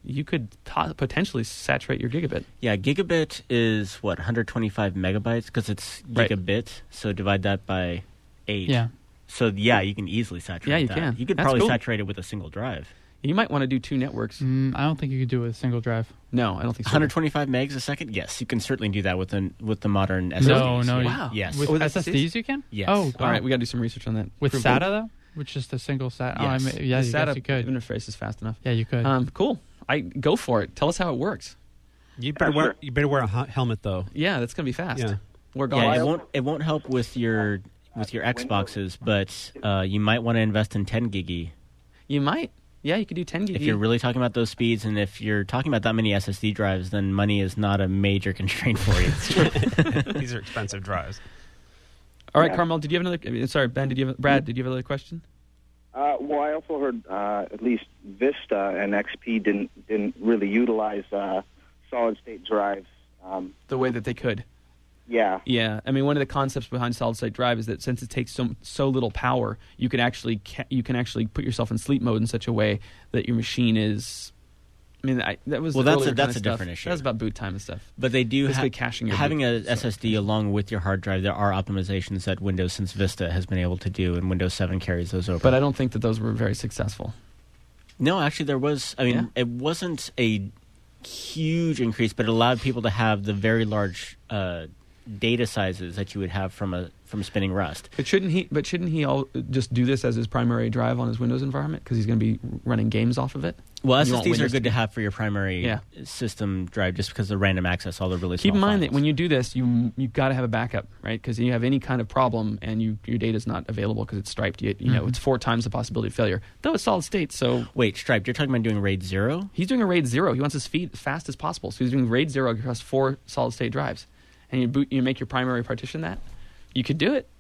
you could t- potentially saturate your gigabit. Yeah, gigabit is what one hundred twenty-five megabytes because it's Right. gigabit. So divide that by eight. Yeah. So yeah, you can easily saturate. Yeah, you that. can. You could That's probably cool. saturate it with a single drive. You might want to do two networks. Mm, I don't think you could do it with a single drive. No, I don't think so. one hundred twenty-five megs a second. Yes, you can certainly do that with the with the modern S S Ds. No, no. Wow. Yes. With Oh, with S S Ds you can? Yes. Oh, All right, wow. we got to do some research on that. With For SATA though? Which is the single SATA? Oh, I Yes. mean, yeah, the you, SATA guess you could. interface is fast enough. Yeah, you could. Um, cool. I go for it. Tell us how it works. You better Yeah, wear sure. you better wear a hu- helmet though. Yeah, that's gonna be fast. Yeah. We're Yeah, gone. it won't it won't help with your with your Xboxes, but uh, you might want to invest in ten gigi You might. Yeah, you could do ten gig. if you're really talking about those speeds, and if you're talking about that many S S D drives, then money is not a major constraint for you. These are expensive drives. All right, Yeah. Carmel. Did you have another? uh, Sorry, Ben. Did you have? Brad? Did you have another question? Uh, well, I also heard uh, at least Vista and X P didn't didn't really utilize uh, solid state drives. Um, The way that they could. yeah. Yeah, I mean, one of the concepts behind solid state drive is that since it takes so so little power, you can actually ca- you can actually put yourself in sleep mode in such a way that your machine is. I mean, I, that was Well, the that's a- earlier that's kind of a stuff. different issue. That was about boot time and stuff. But they do Basically have caching your having a boot. S S D along with your hard drive. There are optimizations that Windows since Vista has been able to do, and Windows seven carries those over. But I don't think that those were very successful. No, actually, there was. I mean, Yeah? it wasn't a huge increase, but it allowed people to have the very large uh, data sizes that you would have from a from spinning Rust. But shouldn't he? But shouldn't he all just do this as his primary drive on his Windows environment because he's going to be running games off of it? Well, You want S S Ds are Windows good to- to have for your primary Yeah. system drive, just because of random access, all the really Keep small in mind that files. when you do this, you you got to have a backup, right? Because you have any kind of problem and you your data is not available because it's striped. You, you know, Mhm. it's four times the possibility of failure. Though it's solid state, so Wait, Striped, you're talking about doing RAID zero? he's doing a RAID zero. He wants his feed as fast as possible, so he's doing RAID zero across four solid state drives. And you boot, you make your primary partition that. You could do it.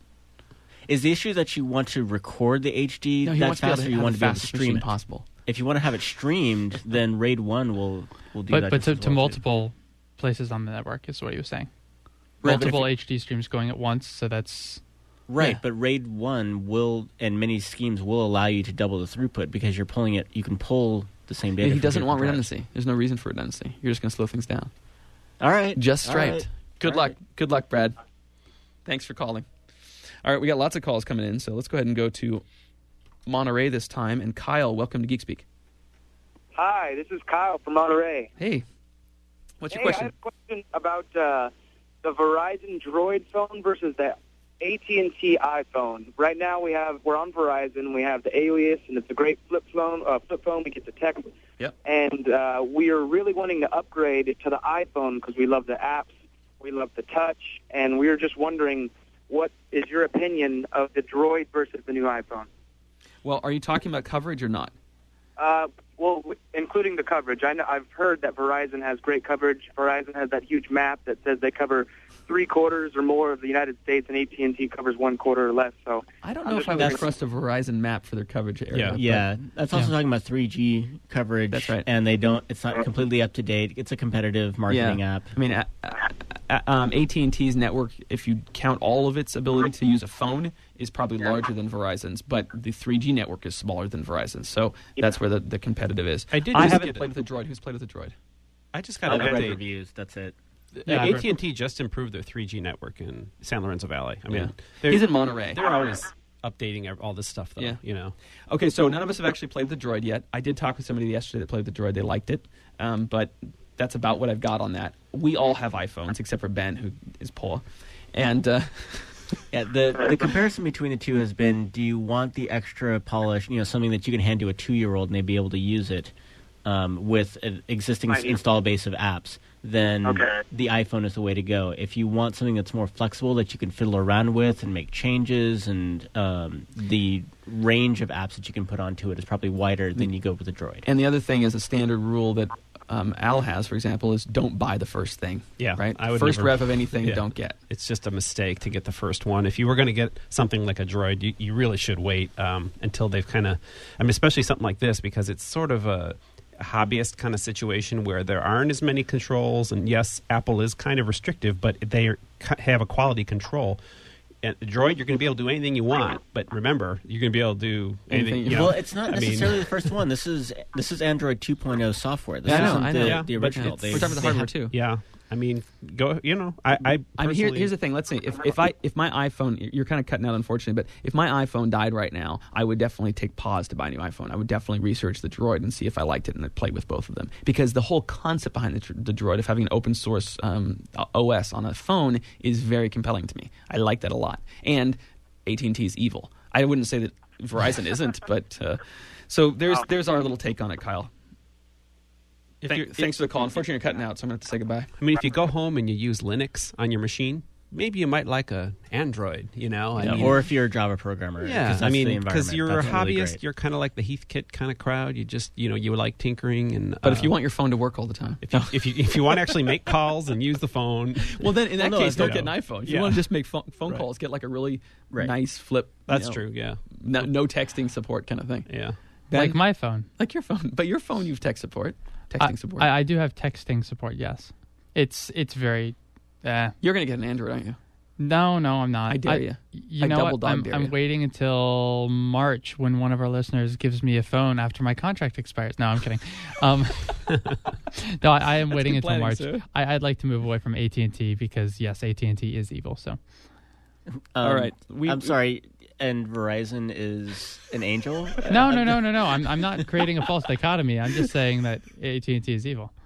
Is the issue that you want to record the H D No, he that wants to be able fast, to or you have want the to be able to fastest stream machine it? possible. If you want to have it streamed, then RAID one will will do but that. but just to, as to well, too. multiple places on the network is what he was saying. Right, but if Multiple you- H D streams going at once, so that's Right, Yeah. but RAID one will, and many schemes will allow you to double the throughput because you're pulling it. You can pull the same data. And he from doesn't different want drives. redundancy. There's no reason for redundancy. You're just going to slow things down. All right, Just all striped. right. Good All luck. right. Good luck, Brad. Thanks for calling. All right, we got lots of calls coming in, so let's go ahead and go to Monterey this time. And Kyle, welcome to GeekSpeak. Hi, this is Kyle from Monterey. Hey, what's your hey, I question? have a question about uh, the Verizon Droid phone versus the A T and T iPhone. Right now, we have we're on Verizon. We have the Alias, and it's a great flip phone. Uh, flip phone. We get the text. Yep. And uh, we are really wanting to upgrade to the iPhone because we love the apps, we love the touch, and we are just wondering, what is your opinion of the Droid versus the new iPhone? Well, are you talking about coverage or not? Uh, well, w- including the coverage. I know, I've heard that Verizon has great coverage. Verizon has that huge map that says they cover three quarters or more of the United States, and A T and T covers one quarter or less. So I don't I'm know just if I would wondering- trust a Verizon map for their coverage area. Yeah. but- Yeah, that's also Yeah. talking about three G coverage. That's right. And they don't. It's not completely up to date. It's a competitive marketing yeah. app. I mean, uh, uh, um, A T and T's network, if you count all of its ability to use a phone, is probably larger than Verizon's, but the three G network is smaller than Verizon's. So that's where the, the competitive is. I did I just haven't get played it. with a Droid. Who's played with a Droid? I just got I've an read update. reviews. That's it. Yeah, A I've T and T just improved their three G network in San Lorenzo Valley. I mean, Yeah. they're- He's in Monterey. They're always updating ev- all this stuff, though. Yeah. You know, Okay, so none of us have actually played the Droid yet. I did talk with somebody yesterday that played the Droid. They liked it, um, but that's about what I've got on that. We all have iPhones except for Ben, who is poor. And uh, Yeah, the the comparison between the two has been: do you want the extra polish? You know, something that you can hand to a two year old and they'd be able to use it um, with an existing Right. install base of apps. Then Okay. the iPhone is the way to go. If you want something that's more flexible that you can fiddle around with and make changes, and um, the range of apps that you can put onto it is probably wider, then you go with the Droid. and the other thing is a standard rule that um, Al has, for example, is don't buy the first thing. Yeah, right. I would first never- rev of anything, Yeah. don't get. it's just a mistake to get the first one. If you were going to get something like a Droid, you, you really should wait um, until they've kind of, I mean, especially something like this, because it's sort of a, a hobbyist kind of situation where there aren't as many controls. And yes, Apple is kind of restrictive, but they are, have a quality control. and the Droid, you're going to be able to do anything you want. But remember, you're going to be able to do anything. Anything- You know, Well, it's not I mean- necessarily the first one. This is this is Android two point oh software. This Yeah, I know, isn't I know. the, Yeah, the but original. it's- They- We're talking about the they hardware have- too. Yeah, I mean, go. You know, I. I, I mean, here, personally- here's the thing. Let's see. If, if I if my iPhone, you're kind of cutting out, unfortunately, but if my iPhone died right now, I would definitely take pause to buy a new iPhone. I would definitely research the Droid and see if I liked it and I'd play with both of them. Because the whole concept behind the, the Droid of having an open source um, O S on a phone is very compelling to me. I like that a lot. And A T and T is evil. I wouldn't say that Verizon isn't, but uh, so there's there's our little take on it, Kyle. If Thank- you're- thanks for the call. Unfortunately, you're cutting out, so I'm going to have to say goodbye. I mean, if you go home and you use Linux on your machine, maybe you might like a Android. You know, I Yeah, mean, or if you're a Java programmer. yeah, 'cause I that's the mean, because environment. you're a That's really hobbyist, great. you're kind of like the Heathkit kind of crowd. You just, you know, you like tinkering and. But uh, if you want your phone to work all the time, if you, if you if you want to actually make calls and use the phone, well, then in that Well, no, case, that's don't get good. an iPhone. If Yeah. you want to just make phone, phone Right. calls, get like a really Right. nice flip. you that's know, true. Yeah, No, no texting support kind of thing. yeah. Ben, Like my phone. like your phone, but your phone you've text support, texting I, support. I, I do have texting support. Yes, it's it's very. Uh, You're going to get an Android, aren't you? no, no, I'm not. I dare you. You I know double what? dog I'm, dare I'm you. waiting until March when one of our listeners gives me a phone after my contract expires. No, I'm kidding. Um, no, I, I am waiting good until planning, March. sir. I, I'd like to move away from A T and T because yes, A T and T is evil. So Um, All right. We- I'm sorry. And Verizon is an angel? no, no, no, no, no. I'm I'm not creating a false dichotomy. I'm just saying that A T and T is evil.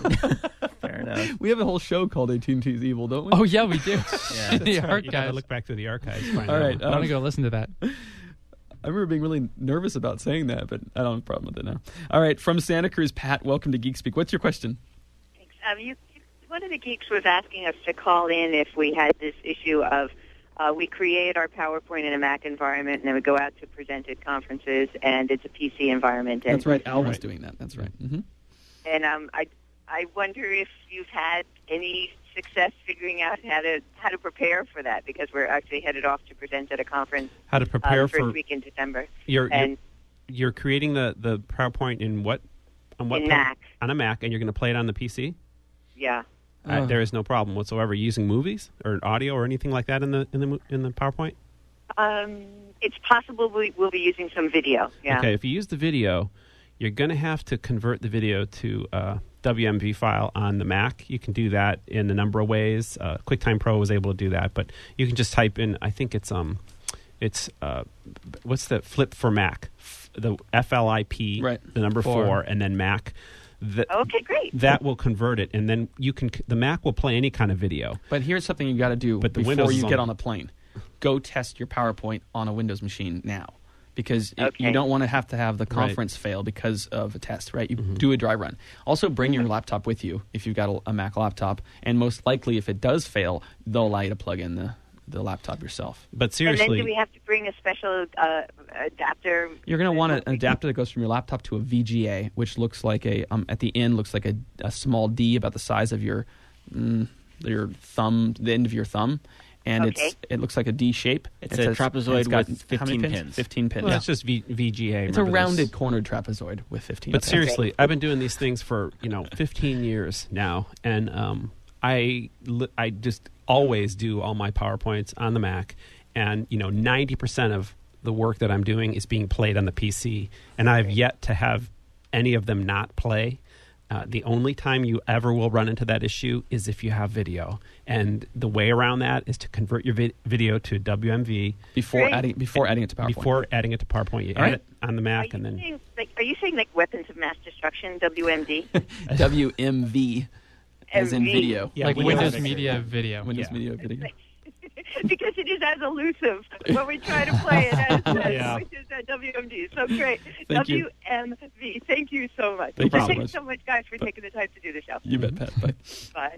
Fair enough. We have a whole show called A T and T's Evil, don't we? Oh yeah, we do. Yeah, the You got to archives. look back through the archives. to find All out. right. I want to um, go listen to that. I remember being really nervous about saying that, but I don't have a problem with it now. All right. From Santa Cruz, Pat, welcome to Geek Speak. What's your question? Thanks. Um, you, one of the geeks was asking us to call in if we had this issue of uh, we create our PowerPoint in a Mac environment and then we go out to present at conferences and it's a P C environment. And, That's right. Al was Right. doing that. That's right. Mm-hmm. And um, I, I wonder if you've had any success figuring out how to how to prepare for that because we're actually headed off to present at a conference How to uh, prepare the first for week in December. you're, you're And you're creating the, the PowerPoint in what on what in po- Mac, on a Mac, and you're going to play it on the P C. yeah. Uh, Oh. there is no problem whatsoever using movies or audio or anything like that in the in the mo- in the PowerPoint. Um, it's possible we, we'll be using some video. Yeah. Okay, if you use the video, you're going to have to convert the video to a W M V file on the Mac. You can do that in a number of ways. Uh, QuickTime Pro was able to do that, but you can just type in. I think it's um, it's uh, what's the flip for Mac? F- the F L I P, Right. the number Four. four, and then Mac. The, Okay, great. that will convert it, and then you can. The Mac will play any kind of video. But here's something you got to do But the before Windows is you on- get on the plane. Go test your PowerPoint on a Windows machine now. Because it- Okay. you don't want to have to have the Right. conference fail because of a test, right? You do a dry run. Also, bring your laptop with you if you've got a, a Mac laptop. And most likely, if it does fail, they'll allow you to plug in the, the laptop yourself. But And seriously, then do we have to bring a special uh, adapter? You're going to want an adapter that goes from your laptop to a V G A, which looks like a um, at the end looks like a, a small D about the size of your mm, your thumb, the end of your thumb, and Okay. it's it looks like a D shape. It's It a says- trapezoid it's got with how many fifteen pins? pins. Fifteen pins. well, yeah. that's just v- VGA. It's a remember this. rounded cornered trapezoid with fifteen. But pins. seriously, I've been doing these things for you know fifteen years now, and um, I li- I just always do all my PowerPoints on the Mac, and you know ninety percent of the work that I'm doing is being played on the P C, and I've yet to have any of them not play. Uh, the only time you ever will run into that issue is if you have video, and the way around that is to convert your vi- video to W M V before Great. adding before adding it to PowerPoint. before adding it to PowerPoint. You All add right. it on the Are Mac, you, and then saying, like, are you saying like weapons of mass destruction, W M D? W M V as in M V. video. Yeah, like we Windows have- Media Video. Windows Yeah. Media Video. Because it is as elusive when we try to play it as uh, Yeah. which is uh, W M D. So great. Thank you. W M V. Thank you so much. Thank you so Thanks much. so much, guys, for taking the time to do the show. You bet, Pat. Bye. Bye.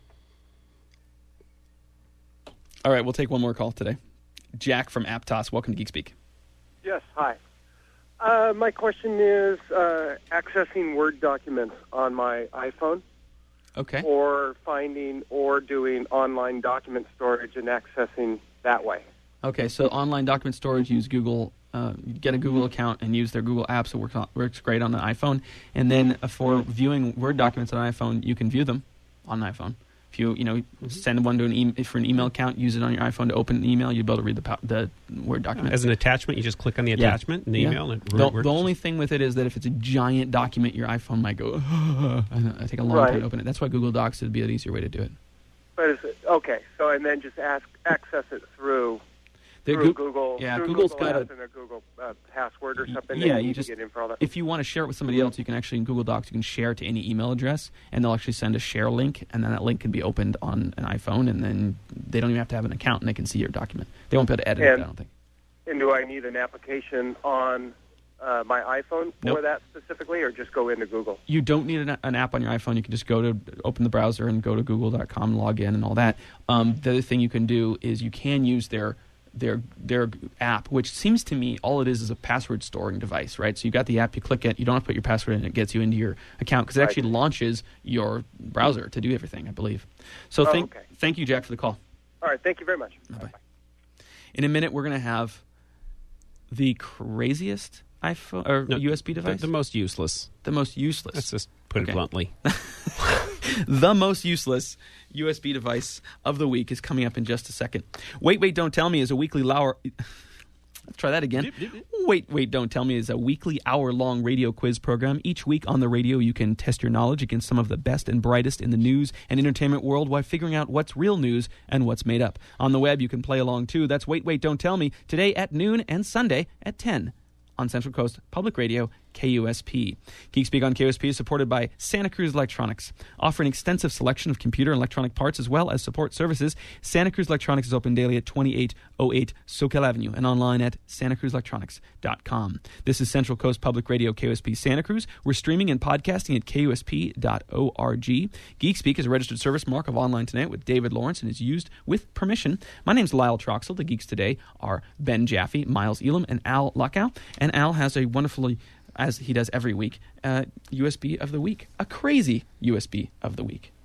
All right, we'll take one more call today. Jack from Aptos. Welcome to GeekSpeak. Yes, hi. Uh, my question is uh, accessing Word documents on my iPhone Okay. or finding or doing online document storage and accessing that way. Okay, so online document storage, use Google, uh, get a Google account and use their Google apps. It works, on, works great on an iPhone. And then uh, for viewing Word documents on an iPhone, you can view them on an iPhone. If you you know send one to an e- for an email account, use it on your iPhone to open an email, you'll be able to read the po- the Word document As an attachment, you just click on the Yeah. attachment in the Yeah. email, and it The, works. the only thing with it is that if it's a giant document, your iPhone might go. I I take a long Right. time to open it. That's why Google Docs would be an easier way to do it. But is it, okay, so and then just ask access it through The through Goo- Google. yeah, through Google's Google got Apps a- and a Google uh, password or something. Yeah, and you you just can get in for all that. if you want to share it with somebody else, you can actually in Google Docs you can share it to any email address, and they'll actually send a share link, and then that link can be opened on an iPhone, and then they don't even have to have an account, and they can see your document. They won't be able to edit it. And- I don't think. And do I need an application on uh, my iPhone for Nope. that specifically, or just go into Google? You don't need an, an app on your iPhone. You can just go to open the browser and go to google dot com, log in, and all that. Um, the other thing you can do is you can use their their their app, which seems to me all it is is a password storing device, right? So you got the app, you click it, you don't have to put your password in, it gets you into your account because it Right. actually launches your browser to do everything, I believe. So Oh, thank okay. thank you, Jack, for the call. All right, thank you very much. Bye-bye. In a minute, we're going to have the craziest iPhone or No, U S B the, device, the most useless. the most useless. Let's just put Okay. it bluntly. The most useless U S B device of the week is coming up in just a second. Wait, Wait, Don't Tell Me is a weekly hour. Let's try that again. Wait, Wait, Don't Tell Me is a weekly hour-long radio quiz program. Each week on the radio, you can test your knowledge against some of the best and brightest in the news and entertainment world while figuring out what's real news and what's made up. On the web, you can play along too. That's Wait, Wait, Don't Tell Me, today at noon and Sunday at ten on Central Coast Public Radio, K U S P. Geek Speak on K U S P is supported by Santa Cruz Electronics. Offering extensive selection of computer and electronic parts as well as support services, Santa Cruz Electronics is open daily at twenty-eight oh eight Soquel Avenue and online at santa cruz electronics dot com. This is Central Coast Public Radio, K U S P Santa Cruz. We're streaming and podcasting at K U S P dot org. Geek Speak is a registered service mark of Online Tonight with David Lawrence and is used with permission. My name's Lyle Troxel. The Geeks today are Ben Jaffe, Miles Elam, and Al Luckow. And Al has a wonderfully, as he does every week, uh, U S B of the week. A crazy U S B of the week.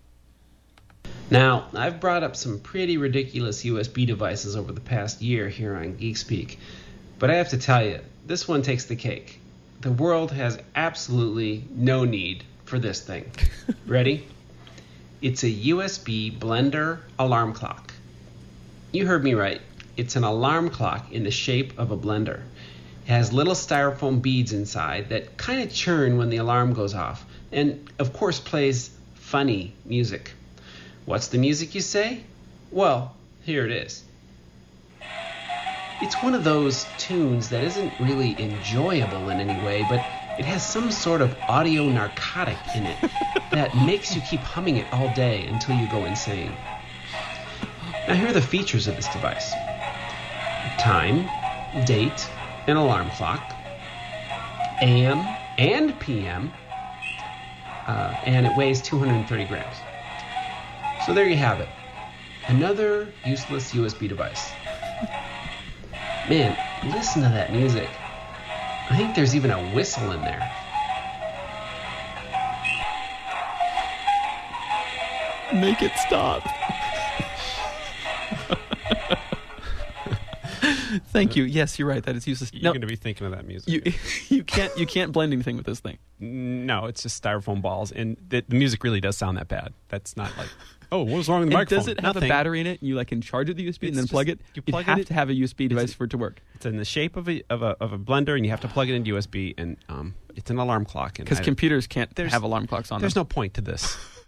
Now, I've brought up some pretty ridiculous U S B devices over the past year here on GeekSpeak, but I have to tell you, this one takes the cake. The world has absolutely no need for this thing. Ready? It's a U S B blender alarm clock. You heard me right. It's an alarm clock in the shape of a blender. It has little styrofoam beads inside that kind of churn when the alarm goes off, and of course plays funny music. What's the music, you say? Well, here it is. It's one of those tunes that isn't really enjoyable in any way, but it has some sort of audio narcotic in it that makes you keep humming it all day until you go insane. Now here are the features of this device. Time, date, an alarm clock, A M and P M, uh, and it weighs two hundred thirty grams. So there you have it. Another useless U S B device. Man, listen to that music. I think there's even a whistle in there. Make it stop. Thank you. Yes, you're right. That is useless. You're No, going to be thinking of that music. you you can't you can't blend anything with this thing. No, it's just styrofoam balls, and the, the music really does sound that bad. That's not like, oh, what was wrong with the And microphone? does it have Nothing. a battery in it? And you like can charge it with the U S B and It's then plug just- it. you You plug it have in- to have a U S B device It's- for it to work. It's in the shape of a of a, of a blender, and you have to plug it into U S B, and um, it's an alarm clock. and Because I- computers can't there's- have alarm clocks on There's them. no point to this.